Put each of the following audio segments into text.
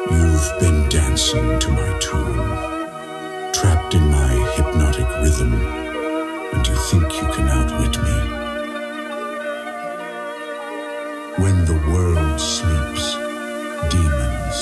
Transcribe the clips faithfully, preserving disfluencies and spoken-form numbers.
You've been dancing to my tune, trapped in my hypnotic rhythm, and you think you can outwit me. When the world sleeps, demons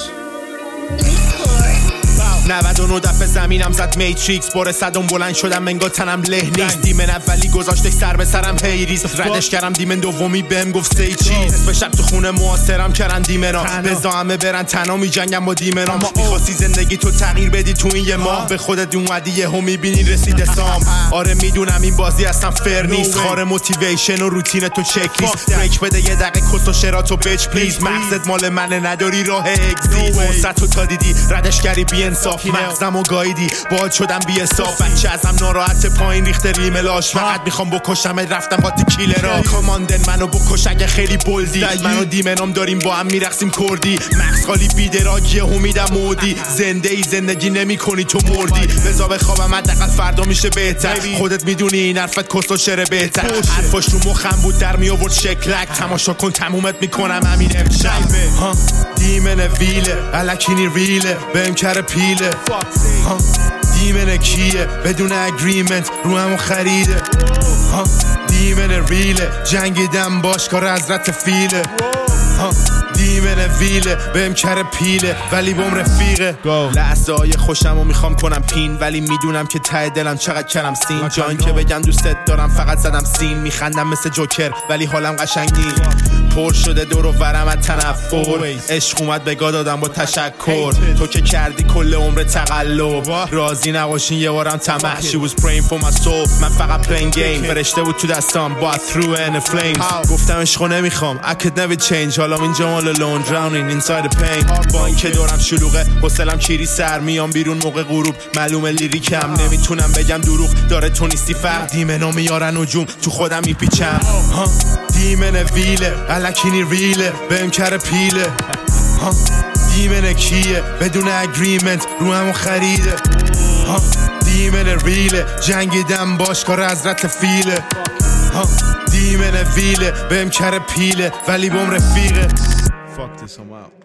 نود و نه دفعه زمینم زد میتریکس بار صدم بلند شدم انگار تنم له نیست. دیمن اولی گذاشتش سر به سرم هیریز، ردش کردم دیمن دومی بهم گفت سی چیز. به شب تو خونه معاصرم کردن دیمنا، بزا همه برن تنها میجنگم با دیمنا. میخواستی زندگی تو تغییر بدی تو این یه ماه، به خودت اومدی یهو میبینی رسیده سام. آره میدونم این بازی اصلا فر نیست، خار موتیویشن و روتین تو چک لیست. بریک بده یه دقیقه کس و شراتو بچ پلیز، مغزت مال منه نداری راه اگزیت. فرصتو تا دیدی ردش کردی بی انصاف، مغزمو گاییدی باهات شدم بی حساب. بچه ازم ناراحت پایین ریخته ریملاش، فقط میخوام بکشم رفتم با تکیلرا. کاماندن منو بکش اگه خیلی بولدی، منو دیمنام داریم با هم میرقصیم کردی. مغز خالی بیدراگیه امیدم مودی، زنده ای زندگی نمی کنی تو مردی. بذار بخوابم حداقل فردا میشه بهتر، خودت میدونی این حرفت کس و شر بهتر. حرفاش رو مخم بود در می آورد شکلک، تماشا کن تمومت میکنم همین امشب. دیمن ویله الکینی ریله بهم کره پیله، دیمن کیه بدون اگریمنت رو همو خریده. دیمن ریله جنگیدم باش کار حضرت فیله. دیمن ویله بهم کره پیله ولی بام رفیقه. لحظه های خوشم و میخوام کنم پین، ولی میدونم که ته دلم چقدر کرم سین. جان که بگن دوستت دارم فقط زدم سین، میخندم مثل جوکر ولی حالم قشنگ نیست. پر شده دور و برم از تنفر، عشق اومد بگاه دادم با تشکر. تو که کردی کل عمر تقلب، راضی نباشین یه بارم طمع. She was praying for my soul، من فقط playing game. فرشته بود تو دستام but threw in the flames. گفتم عشقو نمیخوام I could never change، حالا اینجا all alone drowning inside the pain. با اینکه دورم شلوغه حوصلم چیری سر، میام بیرون موقع غروب معلومه لیریکم. نمیتونم بگم دروغ داره تو نیستی فرق، دیمنو میارن نجوم تو خودم میپیچم. دیمن ویله الکینی ریله بهم کره پیله. دیمن کیه بدون اگریمنت رو همو خریده. دیمن ریله جنگیدم باش کار حضرت فیله. دیمن ویله بهم کره پیله ولی بام رفیقه. Fuck this, I'm out.